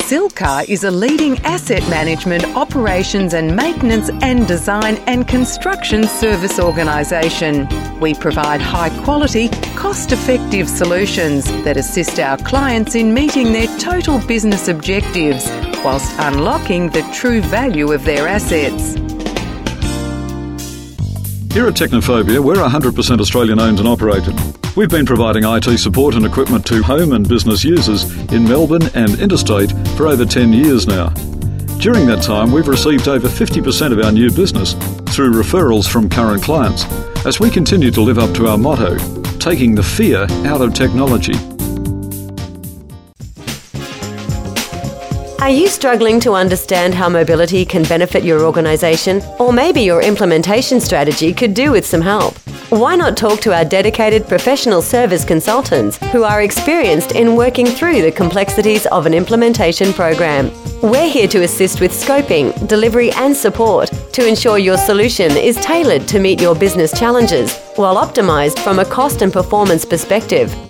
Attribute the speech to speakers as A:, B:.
A: Silcar is a leading asset management, operations and maintenance and design and construction service organisation. We provide high-quality, cost-effective solutions that assist our clients in meeting their total business objectives whilst unlocking the true value of their assets.
B: Here at Technophobia, we're 100% Australian owned and operated. We've been providing IT support and equipment to home and business users in Melbourne and interstate for over 10 years now. During that time, we've received over 50% of our new business through referrals from current clients, as we continue to live up to our motto, taking the fear out of technology.
C: Are you struggling to understand how mobility can benefit your organisation? Or maybe your implementation strategy could do with some help? Why not talk to our dedicated professional service consultants who are experienced in working through the complexities of an implementation program? We're here to assist with scoping, delivery and support to ensure your solution is tailored to meet your business challenges while optimised from a cost and performance perspective.